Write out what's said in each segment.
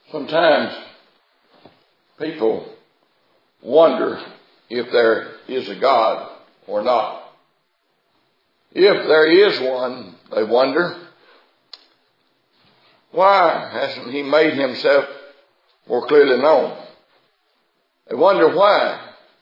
Sometimes people wonder if there is a God or not. If there is one, they wonder, why hasn't he made himself more clearly known? They wonder why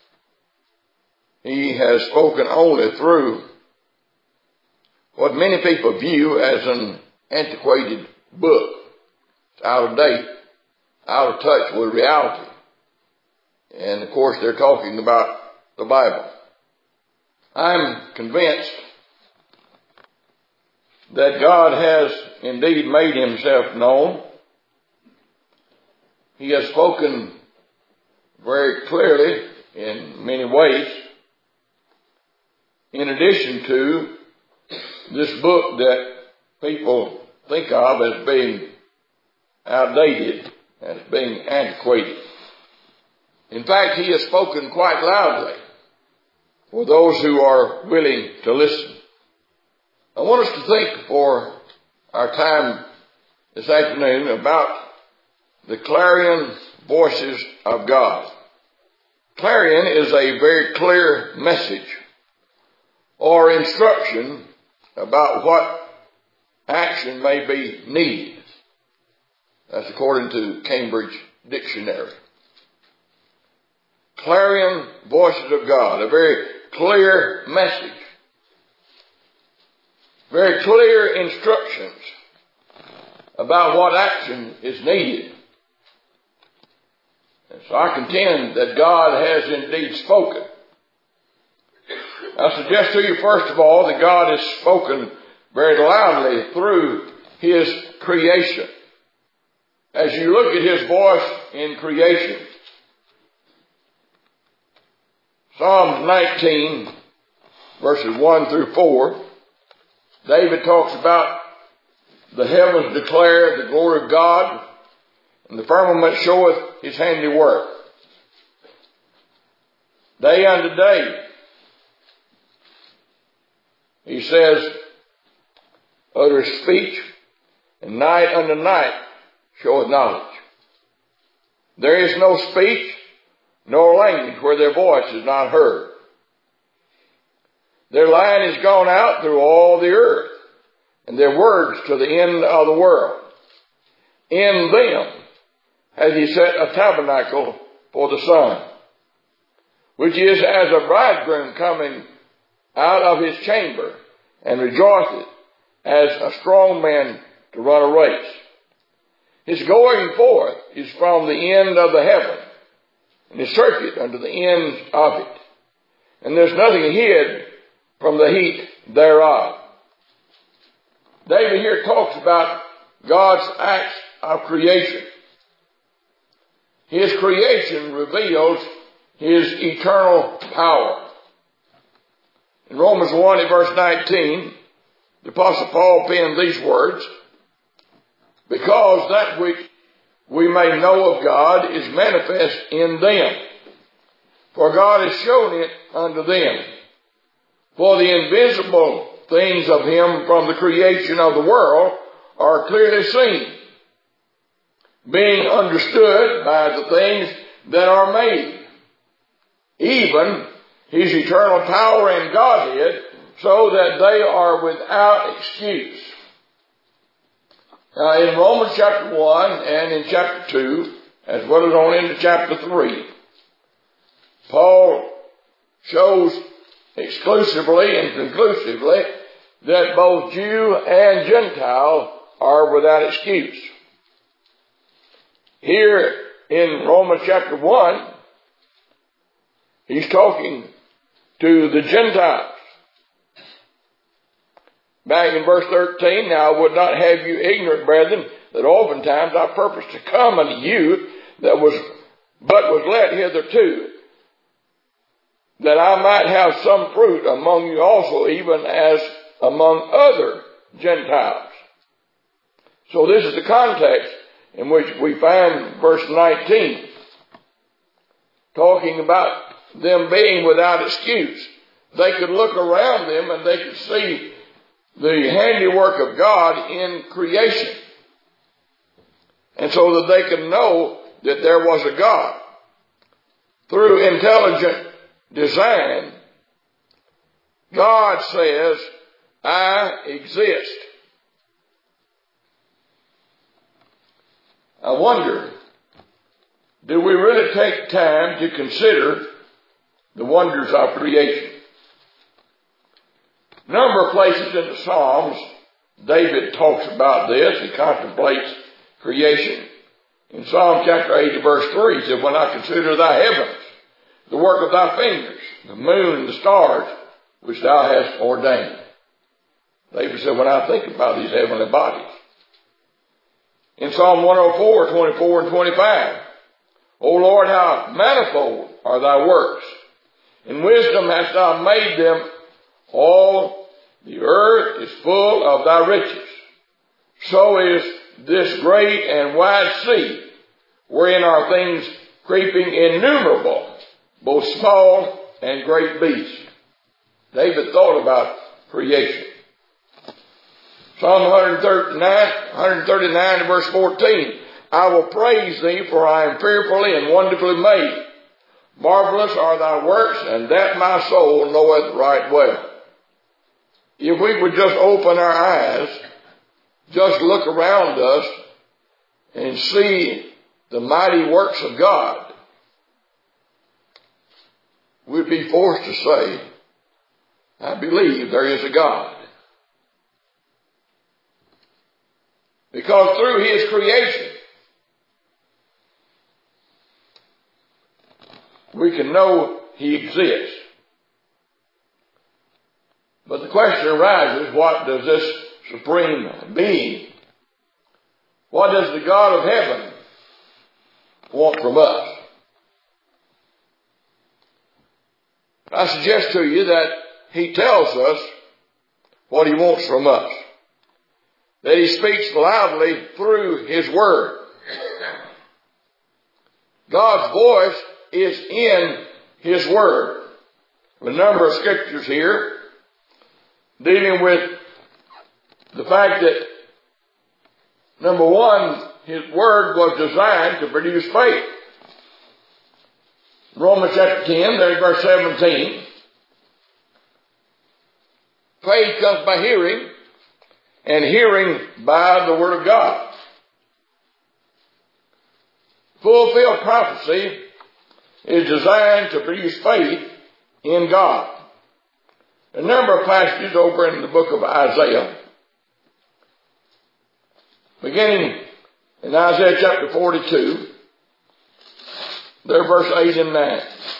he has spoken only through what many people view as an antiquated book. It's out of date, out of touch with reality. And of course they're talking about the Bible. I'm convinced that God has indeed made himself known. He has spoken very clearly in many ways. In addition to this book that people think of as being outdated, as being antiquated. In fact, he has spoken quite loudly for those who are willing to listen. I want us to think for our time this afternoon about the clarion voices of God. Clarion is a very clear message or instruction about what action may be needed. That's according to Cambridge Dictionary. Clarion voices of God, a very clear message. Very clear instructions about what action is needed. And so I contend that God has indeed spoken. I suggest to you first of all that God has spoken very loudly through his creation. As you look at his voice in creation, Psalms 19, verses 1 through 4, David talks about the heavens declare the glory of God, and the firmament showeth his handiwork. Day unto day, he says, uttereth speech, and night unto night showeth knowledge. There is no speech, nor language where their voice is not heard. Their line is gone out through all the earth, and their words to the end of the world. In them has he set a tabernacle for the sun, which is as a bridegroom coming out of his chamber, and rejoiceth as a strong man to run a race. His going forth is from the end of the heaven, and his circuit unto the ends of it. And there's nothing hid from the heat thereof. David here talks about God's acts of creation. His creation reveals his eternal power. In Romans 1 verse 19, the Apostle Paul penned these words, because that which we may know of God is manifest in them, for God has shown it unto them. For the invisible things of him from the creation of the world are clearly seen, being understood by the things that are made, even his eternal power and Godhead, so that they are without excuse. Now in Romans chapter 1 and in chapter 2, as well as on into chapter 3, Paul shows exclusively and conclusively that both Jew and Gentile are without excuse. Here in Romans chapter 1, he's talking to the Gentiles. Back in verse 13, now I would not have you ignorant, brethren, that oftentimes I purposed to come unto you, but was let hitherto, that I might have some fruit among you also, even as among other Gentiles. So this is the context in which we find verse 19, talking about them being without excuse. They could look around them and they could see the handiwork of God in creation. and so that they could know that there was a God. Through intelligent design, God says, I exist. I wonder, do we really take time to consider the wonders of creation? A number of places in the Psalms, David talks about this. He contemplates creation. In Psalm chapter 80, verse 3, he said, when I consider thy heavens, the work of thy fingers, the moon and the stars, which thou hast ordained. David said, when I think about these heavenly bodies. In Psalm 104, 24 and 25, O Lord, how manifold are thy works. In wisdom hast thou made them. All the earth is full of thy riches. So is this great and wide sea, wherein are things creeping innumerable, both small and great beasts. David thought about creation. Psalm 139 verse 14, I will praise thee, for I am fearfully and wonderfully made. Marvelous are thy works, and that my soul knoweth right well. If we would just open our eyes, just look around us, and see the mighty works of God, we'd be forced to say, I believe there is a God. Because through His creation, we can know He exists. But the question arises, what does this supreme being, what does the God of heaven want from us? I suggest to you that He tells us what He wants from us. That He speaks loudly through His Word. God's voice is in His Word. A number of scriptures here dealing with the fact that, number one, His Word was designed to produce faith. Romans chapter 10, there's verse 17. Faith comes by hearing, and hearing by the Word of God. Fulfilled prophecy is designed to produce faith in God. A number of passages over in the book of Isaiah, beginning in Isaiah chapter 42, there verse 8 and 9.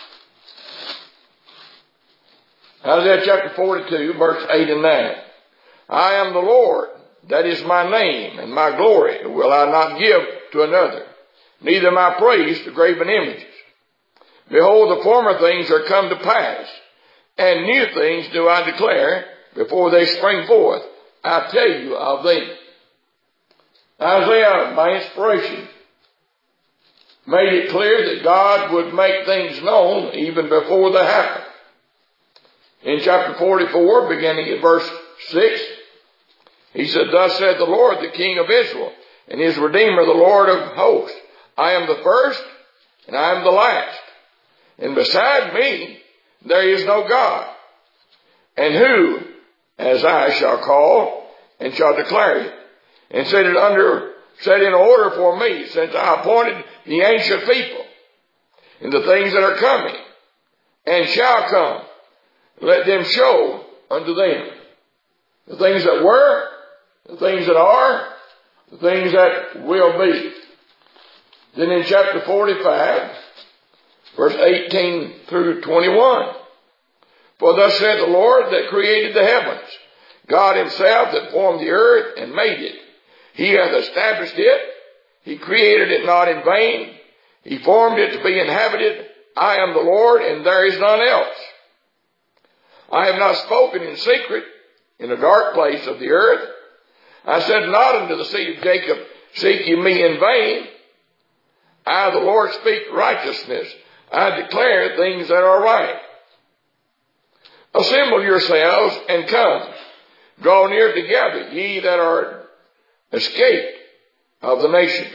Isaiah chapter 42, verse 8 and 9. I am the Lord, that is my name, and my glory will I not give to another, neither my praise to graven images. Behold, the former things are come to pass, and new things do I declare before they spring forth. I tell you of them. Isaiah, by inspiration, made it clear that God would make things known even before they happen. In chapter 44, beginning at verse 6, he said, Thus saith the Lord, the King of Israel, and His Redeemer, the Lord of hosts, I am the first, and I am the last. And beside me, there is no God. And who, as I shall call, and shall declare it, and set in order for me, since I appointed the ancient people, and the things that are coming, and shall come, let them show unto them. The things that were, the things that are, the things that will be. Then in chapter 45, verse 18 through 21, For thus said the Lord that created the heavens, God Himself that formed the earth and made it. He hath established it. He created it not in vain. He formed it to be inhabited. I am the Lord, and there is none else. I have not spoken in secret in a dark place of the earth. I said not unto the seed of Jacob, Seek ye me in vain. I, the Lord, speak righteousness. I declare things that are right. Assemble yourselves and come. Draw near together, ye that are escaped of the nation.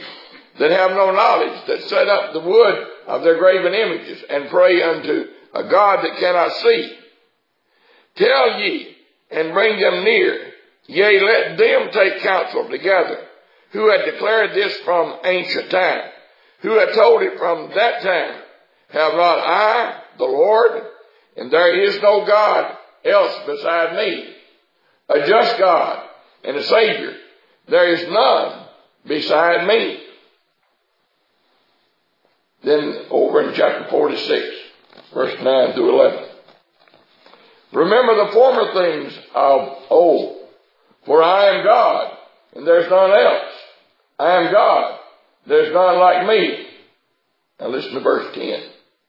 that have no knowledge, that set up the wood of their graven images, and pray unto a God that cannot see. Tell ye, and bring them near. Yea, let them take counsel together, who had declared this from ancient time, who had told it from that time. Have not I, the Lord? And there is no God else beside me, a just God and a Savior. There is none beside me. Then over in chapter 46, verse 9 through 11. Remember the former things of old, for I am God, and there's none else. I am God, there's none like me. Now listen to verse 10.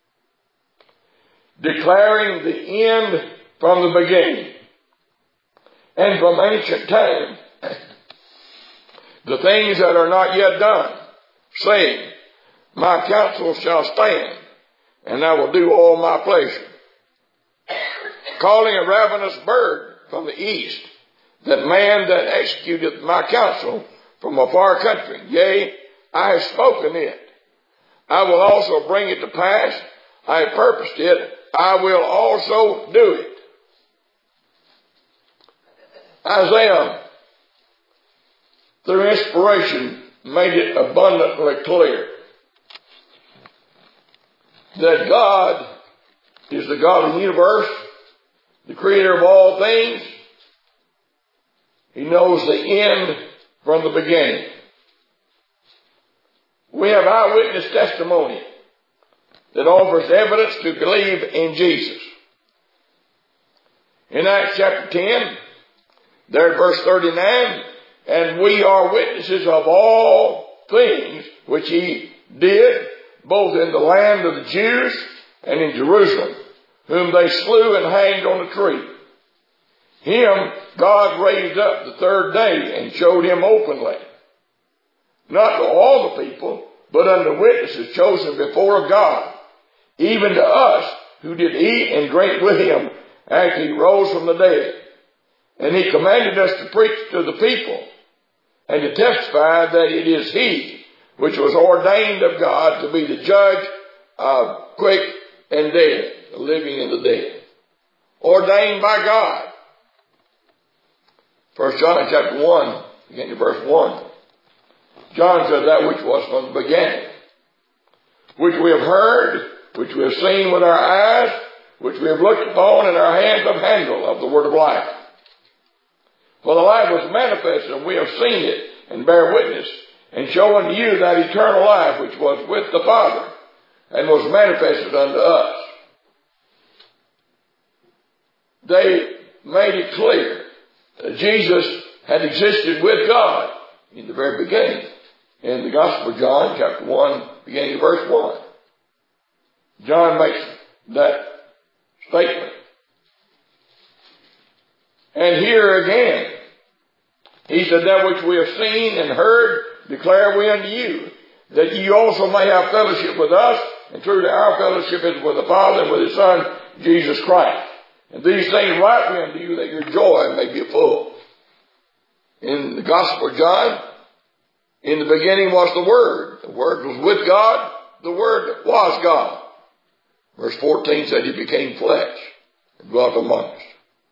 Declaring the end from the beginning, and from ancient time, the things that are not yet done, saying, my counsel shall stand, and I will do all my pleasure. Calling a ravenous bird from the east, that man that executeth my counsel from a far country. Yea, I have spoken it. I will also bring it to pass. I have purposed it. I will also do it. Isaiah, through inspiration, made it abundantly clear that God is the God of the universe, the creator of all things. He knows the end from the beginning. We have eyewitness testimony that offers evidence to believe in Jesus. In Acts chapter 10, there at verse 39, and we are witnesses of all things which he did, both in the land of the Jews and in Jerusalem, whom they slew and hanged on a tree. Him God raised up the third day and showed him openly, not to all the people, but unto witnesses chosen before of God, even to us who did eat and drink with him after he rose from the dead. And he commanded us to preach to the people and to testify that it is he which was ordained of God to be the judge of quick and dead, the living and the dead. Ordained by God. 1 John chapter 1, beginning of verse 1. John says that which was from the beginning, which we have heard, which we have seen with our eyes, which we have looked upon, and our hands have handled of the word of life. For the life was manifested, and we have seen it, and bear witness, and show unto you that eternal life which was with the Father, and was manifested unto us. They made it clear that Jesus had existed with God in the very beginning. In the Gospel of John, chapter 1, beginning of verse 1. John makes that statement. And here again, he said, that which we have seen and heard, declare we unto you, that ye also may have fellowship with us, and truly our fellowship is with the Father and with his Son, Jesus Christ. And these things write we unto you, that your joy may be full. In the Gospel of John, in the beginning was the Word. The Word was with God. The Word was God. Verse 14 said he became flesh and dwelt among us.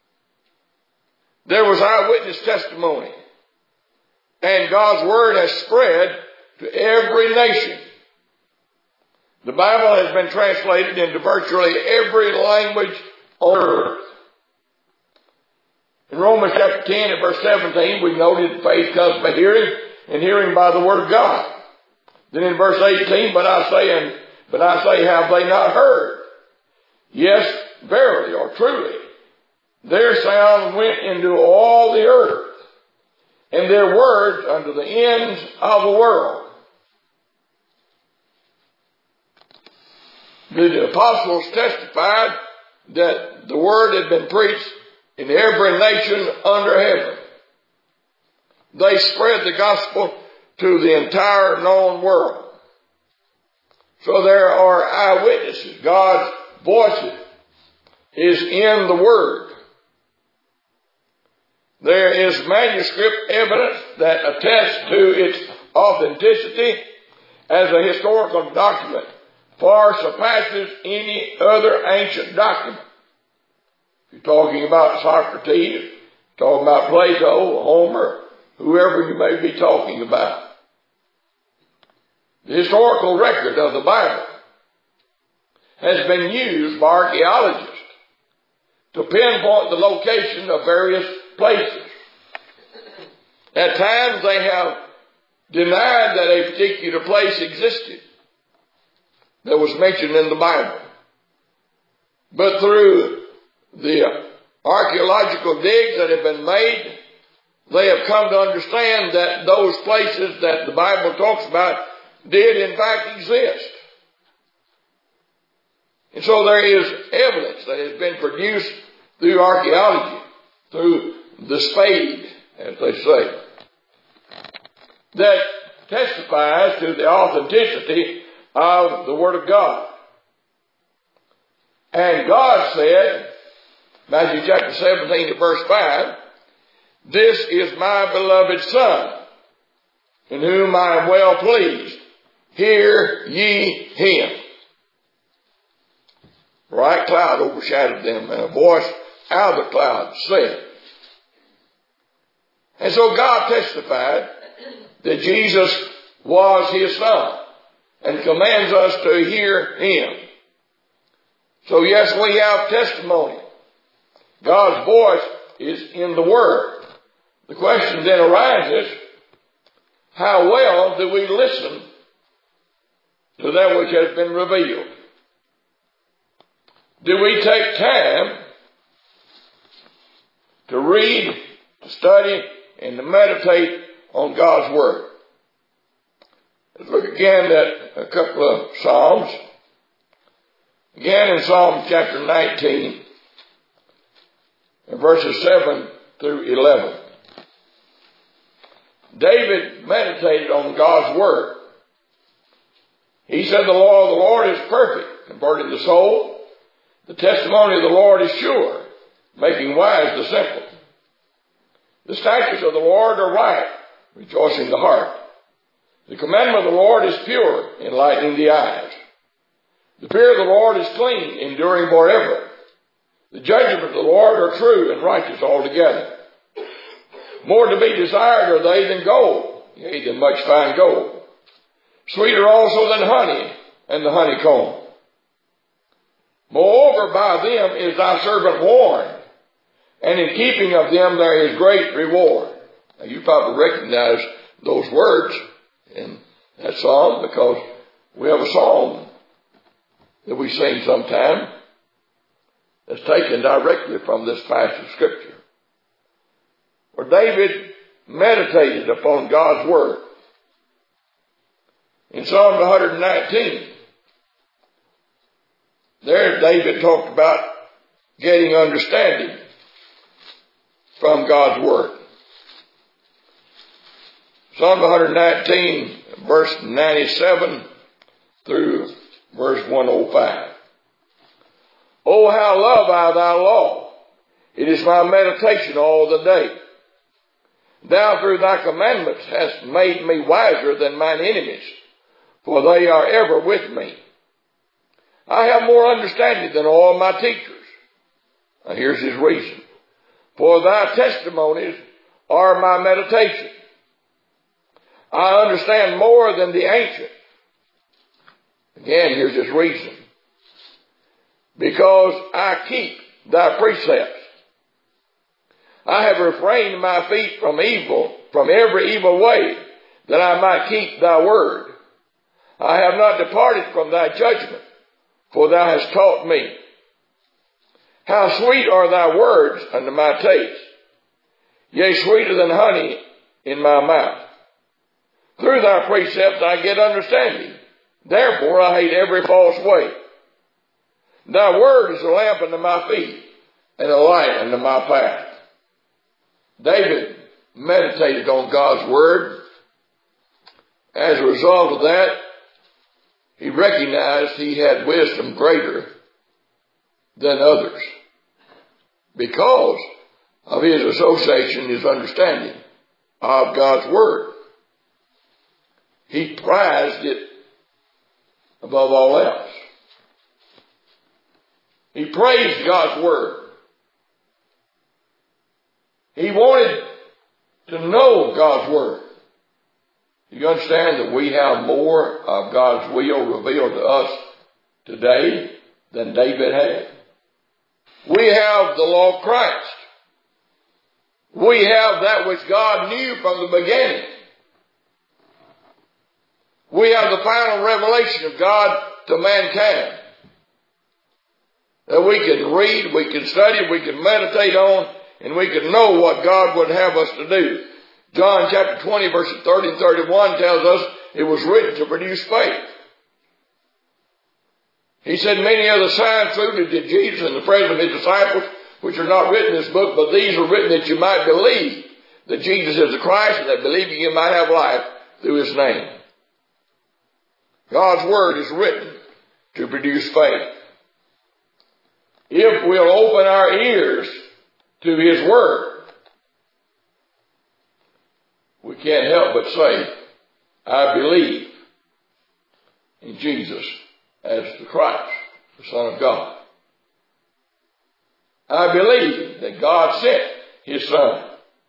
There was eyewitness testimony. And God's Word has spread to every nation. The Bible has been translated into virtually every language on earth. In Romans chapter 10 and verse 17, we noted faith comes by hearing, and hearing by the Word of God. Then in verse 18, but I say, have they not heard? Yes, verily, or truly, their sound went into all the earth, and their words unto the ends of the world. The apostles testified that the word had been preached in every nation under heaven. They spread the gospel to the entire known world. So there are eyewitnesses. God's voice is in the Word. There is manuscript evidence that attests to its authenticity, as a historical document far surpasses any other ancient document. If you're talking about Socrates, talking about Plato, Homer, whoever you may be talking about. The historical record of the Bible has been used by archaeologists to pinpoint the location of various places. At times they have denied that a particular place existed that was mentioned in the Bible. But through the archaeological digs that have been made, they have come to understand that those places that the Bible talks about did in fact exist. And so there is evidence that has been produced through archaeology, through the spade, as they say, that testifies to the authenticity of the Word of God. And God said, Matthew chapter 17 and verse 5, "This is my beloved Son, in whom I am well pleased. Hear ye him." A bright cloud overshadowed them, and a voice out of the cloud said. And so God testified that Jesus was his Son and commands us to hear him. So yes, we have testimony. God's voice is in the Word. The question then arises, how well do we listen to that which has been revealed? Do we take time to read, to study, and to meditate on God's Word? Let's look again at a couple of Psalms. Again in Psalm chapter 19, and verses 7 through 11. David meditated on God's Word. He said, "The law of the Lord is perfect, converting the soul. The testimony of the Lord is sure, making wise the simple. The statutes of the Lord are right, rejoicing the heart. The commandment of the Lord is pure, enlightening the eyes. The fear of the Lord is clean, enduring forever. The judgments of the Lord are true and righteous altogether. More to be desired are they than gold, yea, than much fine gold. Sweeter also than honey and the honeycomb. Moreover, by them is thy servant warned, and in keeping of them there is great reward." Now you probably recognize those words in that psalm, because we have a psalm that we sing sometime that's taken directly from this passage of Scripture, where David meditated upon God's Word. In Psalm 119, there David talked about getting understanding from God's Word. Psalm 119, verse 97 through verse 105. "Oh, how love I thy law! It is my meditation all the day. Thou through thy commandments hast made me wiser than mine enemies, for they are ever with me. I have more understanding than all my teachers." Now here's his reason. "For thy testimonies are my meditation. I understand more than the ancient." Again, here's his reason. "Because I keep thy precepts. I have refrained my feet from evil, from every evil way, that I might keep thy word. I have not departed from thy judgment, for thou hast taught me. How sweet are thy words unto my taste, yea, sweeter than honey in my mouth. Through thy precepts I get understanding. Therefore I hate every false way. Thy word is a lamp unto my feet, and a light unto my path." David meditated on God's Word. As a result of that, he recognized he had wisdom greater than others because of his association, his understanding of God's Word. He prized it above all else. He praised God's Word. He wanted to know God's Word. You understand that we have more of God's will revealed to us today than David had? We have the law of Christ. We have that which God knew from the beginning. We have the final revelation of God to mankind that we can read, we can study, we can meditate on, and we can know what God would have us to do. John chapter 20 verses 30 and 31 tells us it was written to produce faith. He said, many other signs truly did Jesus in the presence of his disciples, which are not written in this book, but these are written that you might believe that Jesus is the Christ, and that believing you might have life through his name. God's Word is written to produce faith. If we'll open our ears to his Word, we can't help but say, I believe in Jesus as the Christ, the Son of God. I believe that God sent his Son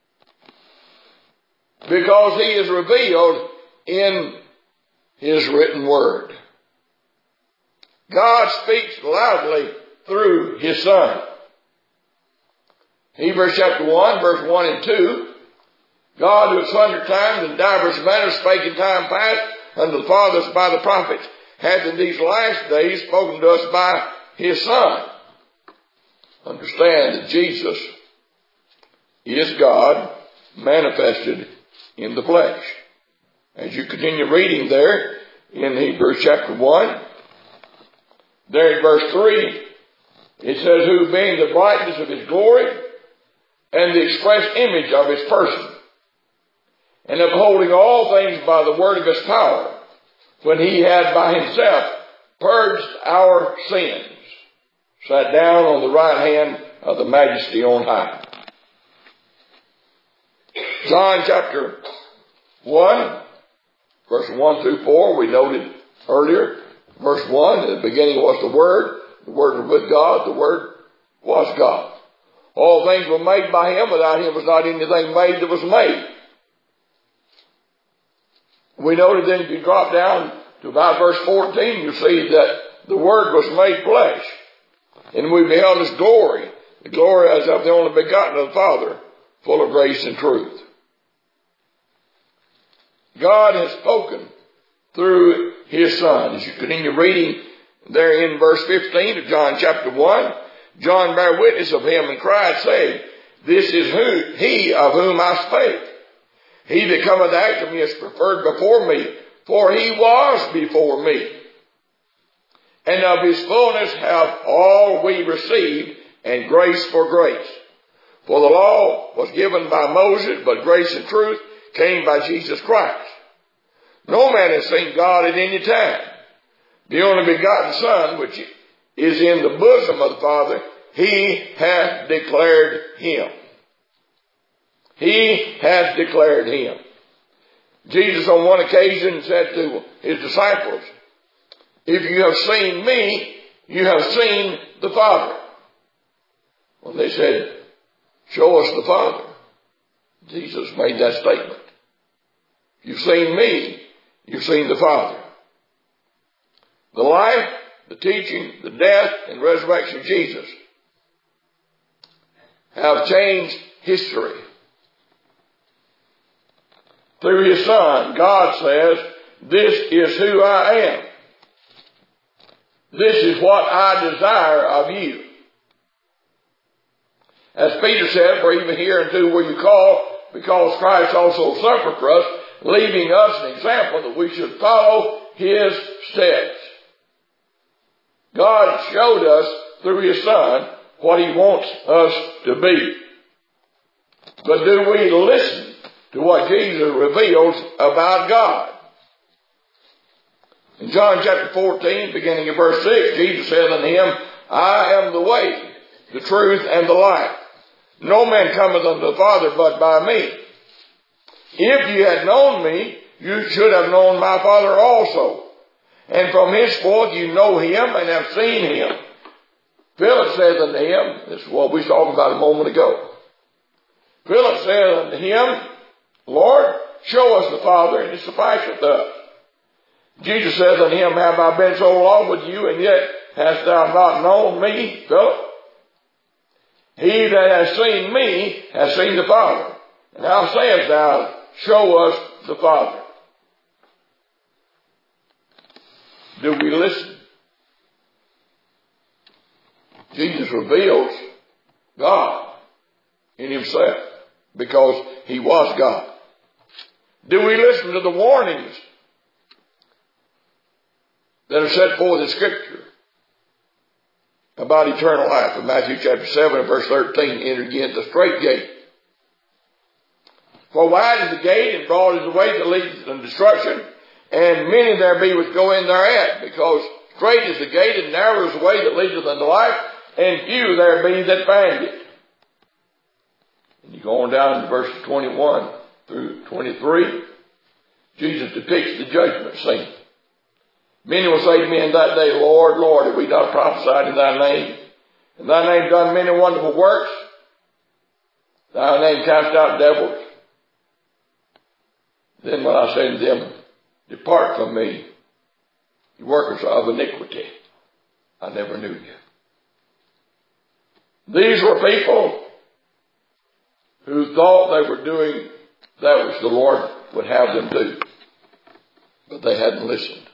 because he is revealed in his written Word. God speaks loudly through his Son. Hebrews chapter 1, verse 1 and 2. God, who at sundry times and divers manners spake in time past unto the fathers by the prophets, hath in these last days spoken to us by his Son. Understand that Jesus is God manifested in the flesh. As you continue reading there in Hebrews chapter 1, there in verse 3, it says, who being the brightness of his glory and the express image of his person, and upholding all things by the word of his power, when he had by himself purged our sins, sat down on the right hand of the Majesty on high. John chapter 1, verse 1 through 4, we noted earlier. Verse 1, in the beginning was the Word was with God, the Word was God. All things were made by him, without him was not anything made that was made. We noted then, if you drop down to about verse 14, you see that the Word was made flesh. And we beheld his glory, the glory as of the only begotten of the Father, full of grace and truth. God has spoken through his Son. As you continue reading there in verse 15 of John chapter 1, John bare witness of him and cried, saying, this is he of whom I spake. He that cometh after me is preferred before me, for he was before me. And of his fullness have all we received, and grace for grace. For the law was given by Moses, but grace and truth came by Jesus Christ. No man has seen God at any time. The only begotten Son, which is in the bosom of the Father, he hath declared him. He hath declared him. Jesus on one occasion said to his disciples, if you have seen me, you have seen the Father. Well, they said, show us the Father. Jesus made that statement. You've seen me, you've seen the Father. The life, the teaching, the death, and resurrection of Jesus have changed history. Through his Son, God says, this is who I am. This is what I desire of you. As Peter said, for even hereunto were you called, because Christ also suffered for us, leaving us an example that we should follow his steps. God showed us through his Son what he wants us to be. But do we listen to what Jesus reveals about God? In John chapter 14, beginning in verse 6, Jesus said unto him, I am the way, the truth, and the life. No man cometh unto the Father but by me. If you had known me, you should have known my Father also. and from henceforth you know him and have seen him. Philip said unto him, this is what we was talking about a moment ago. Philip said unto him, Lord, show us the Father, and it sufficeth us. Jesus said unto him, have I been so long with you, and yet hast thou not known me, Philip? He that has seen me has seen the Father. And how sayest thou, show us the Father? Do we listen? Jesus reveals God in himself because he was God. Do we listen to the warnings that are set forth in Scripture about eternal life? In Matthew chapter 7 and verse 13, enter again the straight gate. For wide is the gate and broad is the way that leads to destruction, and many there be which go in thereat, because straight is the gate and narrow is the way that leadeth unto life, and few there be that find it. And you go on down to verses 21 through 23, Jesus depicts the judgment scene. Many will say to me in that day, Lord, Lord, have we not prophesied in thy name? In thy name done many wonderful works? Thy name cast out devils? Then will I say to them, depart from me, you workers of iniquity. I never knew you. These were people who thought they were doing that which the Lord would have them do. But they hadn't listened.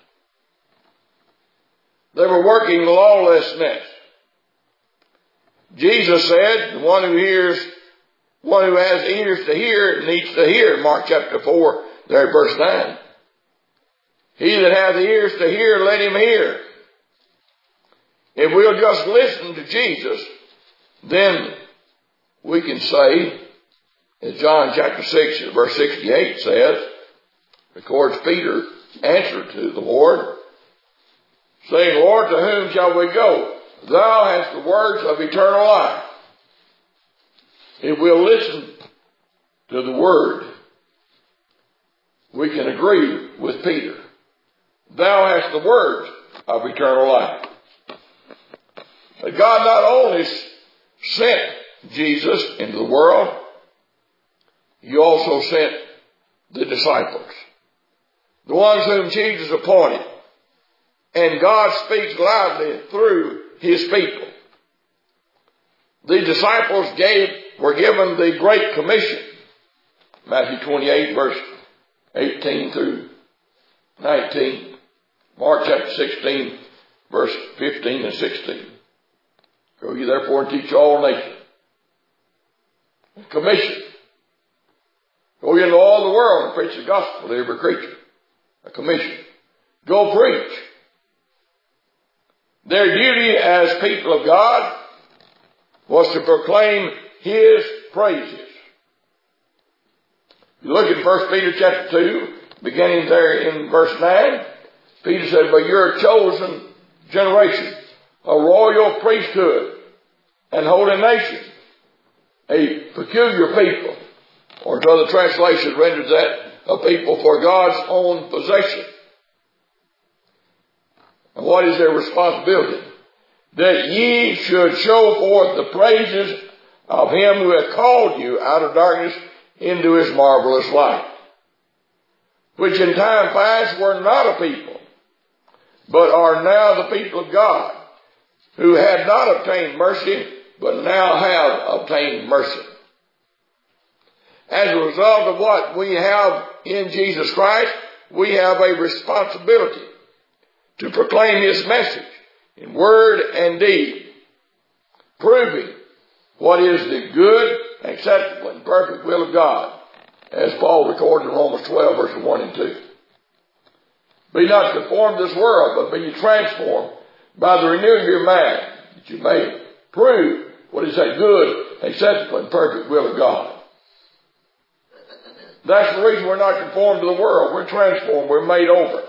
They were working lawlessness. Jesus said, the one who has ears to hear needs to hear. Mark chapter 4, there at verse 9. He that hath ears to hear, let him hear. If we'll just listen to Jesus, then we can say, as John chapter 6 verse 68 says, records Peter answered to the Lord, saying, Lord, to whom shall we go? Thou hast the words of eternal life. If we'll listen to the word, we can agree with Peter. Thou hast the words of eternal life. But God not only sent Jesus into the world, he also sent the disciples, the ones whom Jesus appointed. And God speaks loudly through his people. The disciples were given the Great Commission. Matthew 28 verse 18 through 19. Mark chapter 16 verse 15 and 16. Go ye therefore and teach all nations. Commission. Go ye into all the world and preach the gospel to every creature. A commission. Go preach. Their duty as people of God was to proclaim his praises. You look at 1 Peter chapter 2, beginning there in verse 9, Peter said, but you're a chosen generation, a royal priesthood, and holy nation, a peculiar people, or as other translations renders that, a people for God's own possession. And what is their responsibility? That ye should show forth the praises of him who hath called you out of darkness into his marvelous light, which in time past were not a people, but are now the people of God, who had not obtained mercy, but now have obtained mercy. As a result of what we have in Jesus Christ, we have a responsibility to proclaim his message in word and deed, proving what is the good, acceptable, and perfect will of God, as Paul recorded in Romans 12, verses 1 and 2. Be not conformed to this world, but be transformed by the renewing of your mind, that you may prove what is that good, acceptable, and perfect will of God. That's the reason we're not conformed to the world. We're transformed. We're made over.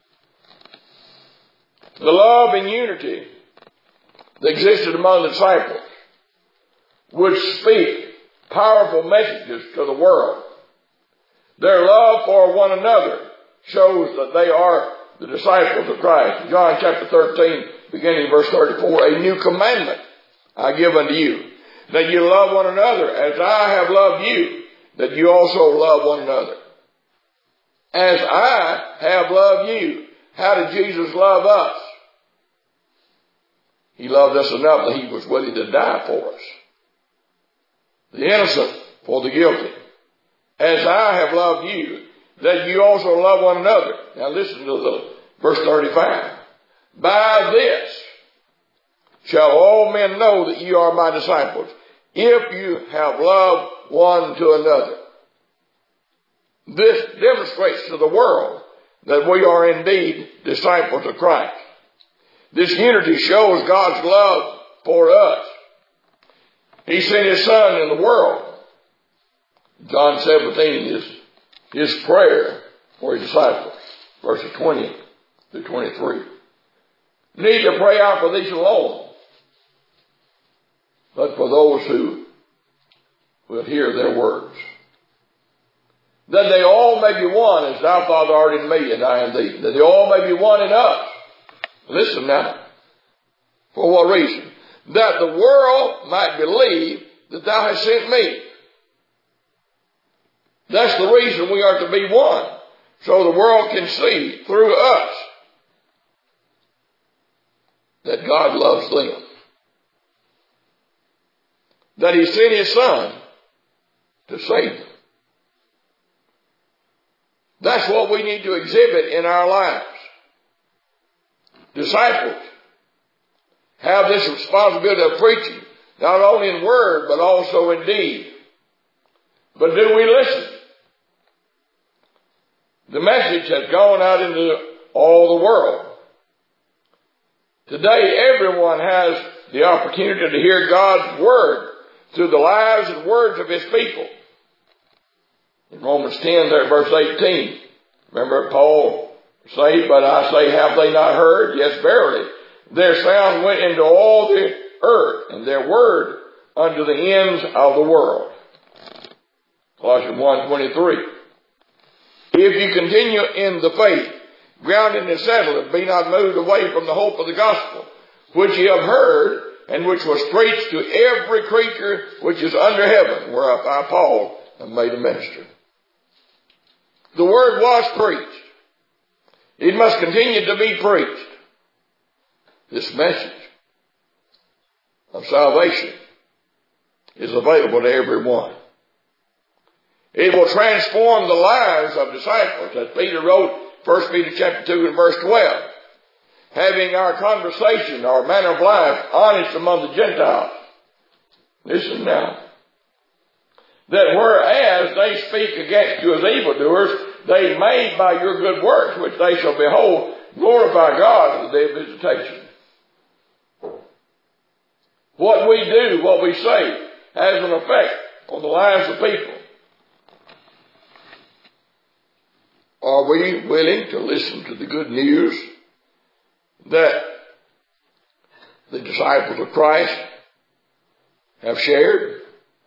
The love and unity that existed among the disciples would speak powerful messages to the world. Their love for one another shows that they are the disciples of Christ. John chapter 13, beginning verse 34, a new commandment I give unto you, that you love one another as I have loved you, that you also love one another. As I have loved you. How did Jesus love us? He loved us enough that he was willing to die for us. The innocent for the guilty. As I have loved you, that you also love one another. Now listen to the verse 35. By this shall all men know that you are my disciples, if you have loved one to another. This demonstrates to the world that we are indeed disciples of Christ. This unity shows God's love for us. He sent his Son in the world. John 17 is his prayer for his disciples, verses 20 through 23. You need to pray out for these alone, but for those who will hear their words. That they all may be one, as thou, Father, art in me, and I in thee. That they all may be one in us. Listen now. For what reason? That the world might believe that thou hast sent me. That's the reason we are to be one. So the world can see through us that God loves them. That he sent his Son to save them. That's what we need to exhibit in our lives. Disciples have this responsibility of preaching, not only in word, but also in deed. But do we listen? The message has gone out into all the world. Today, everyone has the opportunity to hear God's word through the lives and words of his people. In Romans 10, there, verse 18, remember Paul said, but I say, have they not heard? Yes, verily. Their sound went into all the earth, and their word unto the ends of the world. Colossians 1:23. If you continue in the faith, grounded and settled, be not moved away from the hope of the gospel, which ye have heard, and which was preached to every creature which is under heaven, whereof I, Paul, am made a minister. The word was preached. It must continue to be preached. This message of salvation is available to everyone. It will transform the lives of disciples, as Peter wrote, 1 Peter chapter 2 and verse 12. Having our conversation, our manner of life, honest among the Gentiles. Listen now. That whereas they speak against you as evildoers, they may by your good works, which they shall behold, glorify God in the day of visitation. What we do, what we say, has an effect on the lives of people. Are we willing to listen to the good news that the disciples of Christ have shared?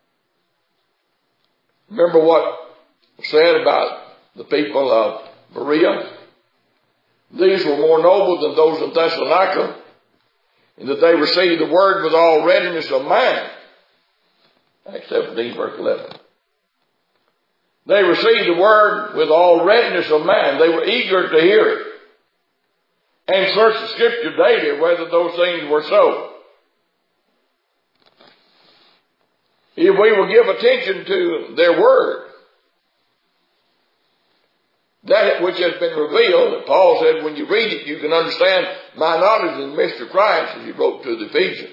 Remember what was said about the people of Berea? These were more noble than those of Thessalonica, in that they received the word with all readiness of mind. Acts 17, verse 11. They received the word with all readiness of mind. They were eager to hear it, and searched the Scripture daily whether those things were so. If we will give attention to their word, that which has been revealed, Paul said, when you read it, you can understand my knowledge in the mystery of Christ, as he wrote to the Ephesians.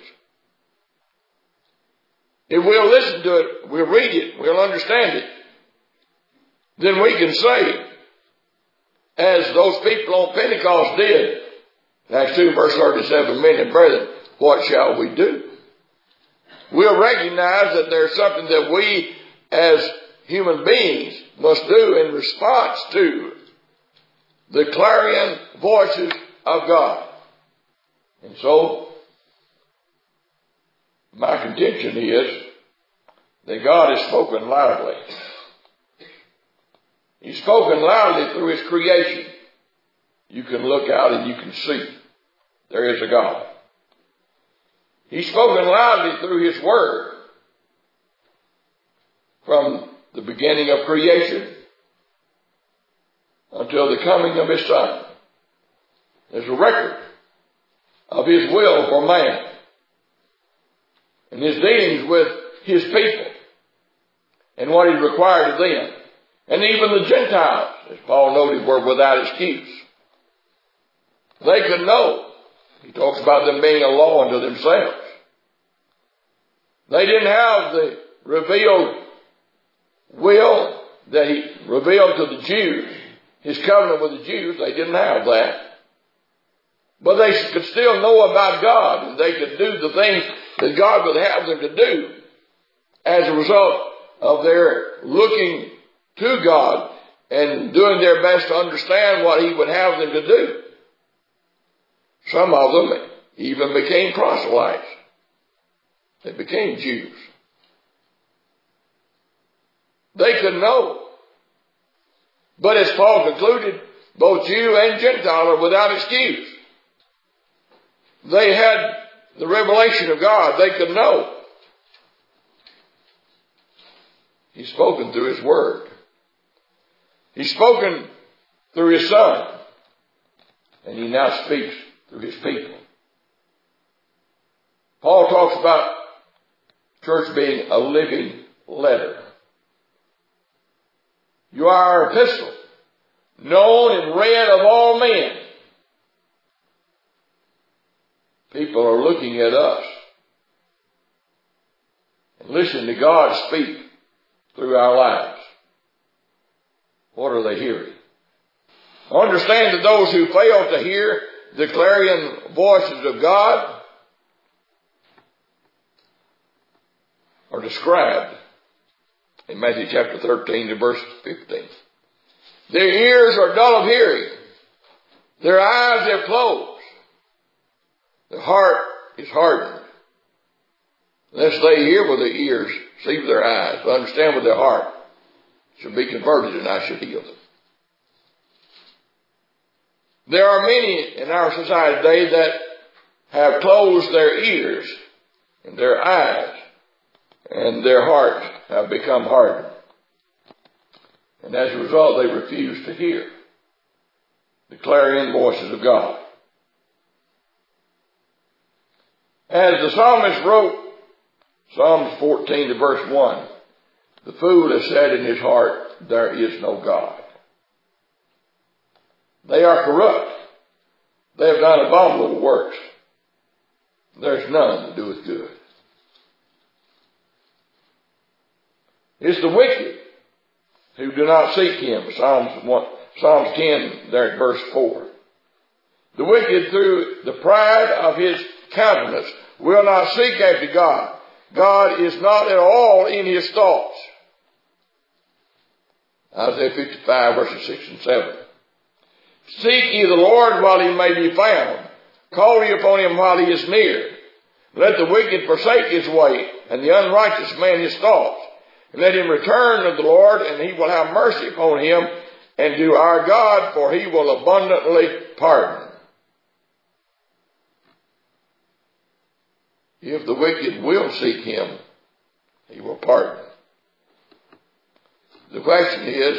If we'll listen to it, we'll read it, we'll understand it, then we can say, as those people on Pentecost did, Acts 2 verse 37, men and brethren, what shall we do? We'll recognize that there's something that we as human beings must do in response to the clarion voices of God. And so, my contention is that God has spoken loudly. He's spoken loudly through his creation. you can look out and you can see there is a God. He's spoken loudly through His Word from the beginning of creation until the coming of His Son. There's a record of His will for man and His dealings with His people and what He required of them. And even the Gentiles, as Paul noted, were without excuse. They could know. He talks about them being a law unto themselves. They didn't have the revealed will that He revealed to the Jews, His covenant with the Jews. They didn't have that. But they could still know about God, and they could do the things that God would have them to do as a result of their looking to God and doing their best to understand what He would have them to do. Some of them even became proselytes. They became Jews. They could know. But as Paul concluded, both Jew and Gentile are without excuse. They had the revelation of God. They could know. He's spoken through His Word. He's spoken through His Son. And He now speaks through His people. Paul talks about church being a living letter. You are our epistle, known and read of all men. People are looking at us and listening to God speak through our lives. What are they hearing? Understand that those who fail to hear the clarion voices of God are described in Matthew chapter 13 to verse 15. Their ears are dull of hearing. Their eyes are closed. The heart is hardened. Unless they hear with their ears, see with their eyes, understand with their heart, should be converted, and I should heal them. There are many in our society today that have closed their ears and their eyes, and their hearts have become hardened. And as a result, they refuse to hear the clarion voices of God. As the psalmist wrote, Psalms 14 to verse 1, the fool has said in his heart, there is no God. They are corrupt. They have done abominable works. There's none that doeth good. It's the wicked who do not seek Him. Psalms 10, there at verse 4. The wicked, through the pride of his countenance, will not seek after God. God is not at all in his thoughts. Isaiah 55, verses 6 and 7. Seek ye the Lord while He may be found. Call ye upon Him while He is near. Let the wicked forsake his way, and the unrighteous man his thoughts. And let him return to the Lord, and He will have mercy upon him, and to our God, for He will abundantly pardon. If the wicked will seek Him, He will pardon. The question is,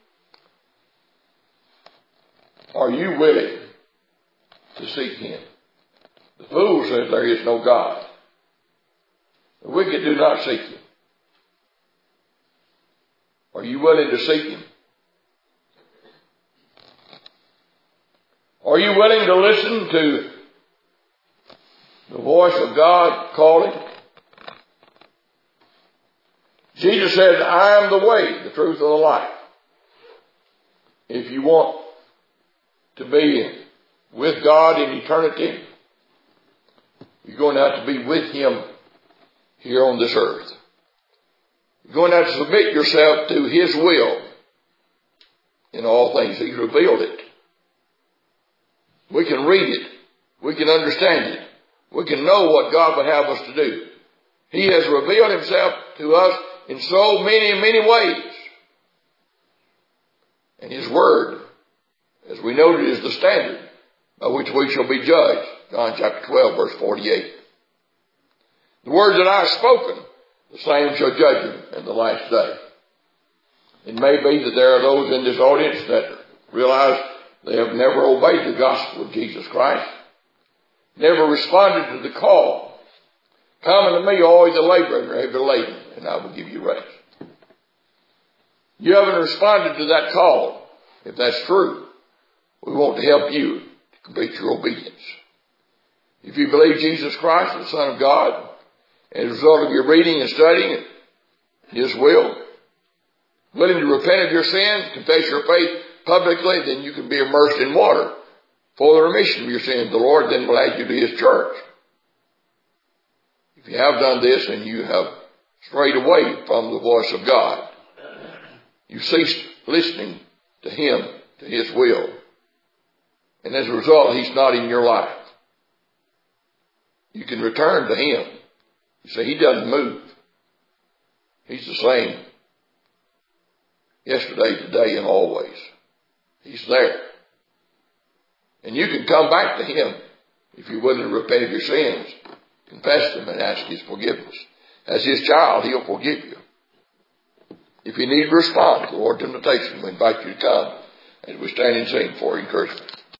are you willing to seek Him? The fool says there is no God. The wicked do not seek Him. Are you willing to seek Him? Are you willing to listen to the voice of God calling? Jesus said, I am the way, the truth, and the life. If you want to be with God in eternity, you're going to have to be with Him here on this earth. You're going to have to submit yourself to His will in all things. He's revealed it. We can read it. We can understand it. We can know what God would have us to do. He has revealed Himself to us in so many, many ways. And His Word as we noted, is the standard by which we shall be judged. John chapter 12, verse 48. The words that I have spoken, the same shall judge him in the last day. It may be that there are those in this audience that realize they have never obeyed the gospel of Jesus Christ, never responded to the call. Come unto me, all ye that labor and are heavy laden, and I will give you rest. You haven't responded to that call. If that's true, we want to help you to complete your obedience. If you believe Jesus Christ is the Son of God, as a result of your reading and studying His will, willing to repent of your sins, confess your faith publicly, then you can be immersed in water for the remission of your sins. The Lord then will add you to His church. If you have done this and you have strayed away from the voice of God, you ceased listening to Him, to His will, and as a result, He's not in your life. You can return to Him. You say, He doesn't move. He's the same yesterday, today, and always. He's there. And you can come back to Him if you're willing to repent of your sins, confess them, and ask His forgiveness. As His child, He'll forgive you. If you need to respond to the Lord's invitation, we invite you to come as we stand and sing for encouragement.